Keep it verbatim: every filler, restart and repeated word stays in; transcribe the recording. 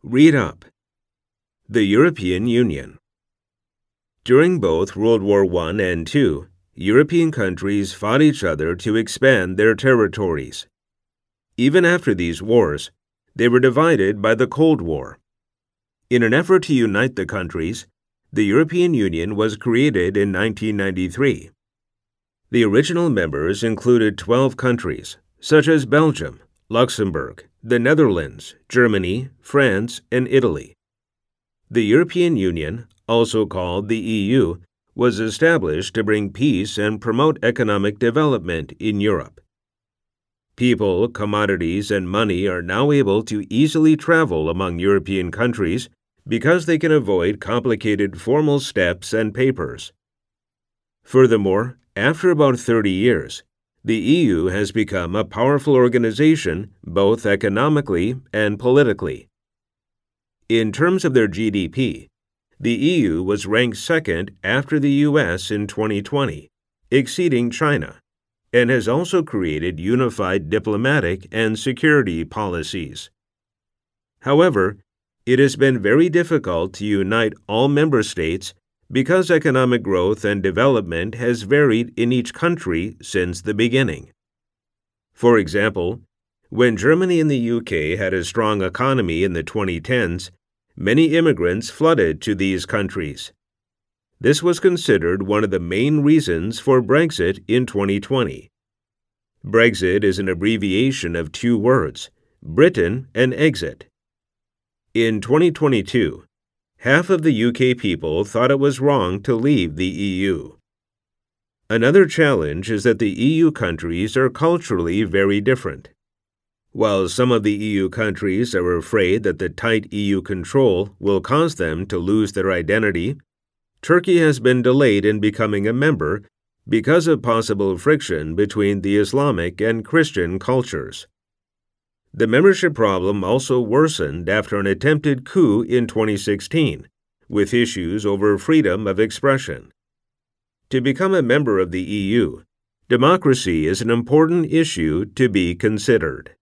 Read up. The European Union. During both World War One and Two, European countries fought each other to expand their territories. Even after these wars, they were divided by the Cold War. In an effort to unite the countries, the European Union was created in nineteen ninety-three. The original members included twelve countries, such as Belgium, Luxembourg, the Netherlands, Germany, France, and Italy. The European Union, also called the E U, was established to bring peace and promote economic development in Europe. People, commodities, and money are now able to easily travel among European countries because they can avoid complicated formal steps and papers. Furthermore, after about thirty years, the E U has become a powerful organization both economically and politically. In terms of their G D P, the E U was ranked second after the U S in twenty twenty, exceeding China, and has also created unified diplomatic and security policies. However, it has been very difficult to unite all member states because economic growth and development has varied in each country since the beginning. For example, when Germany and the U K had a strong economy in the twenty tens, many immigrants flooded to these countries. This was considered one of the main reasons for Brexit in twenty twenty. Brexit is an abbreviation of two words, Britain and exit. In twenty twenty-two, half of the U K people thought it was wrong to leave the E U. Another challenge is that the E U countries are culturally very different. While some of the E U countries are afraid that the tight E U control will cause them to lose their identity, Turkey has been delayed in becoming a member because of possible friction between the Islamic and Christian cultures. The membership problem also worsened after an attempted coup in twenty sixteen, with issues over freedom of expression. To become a member of the E U, democracy is an important issue to be considered.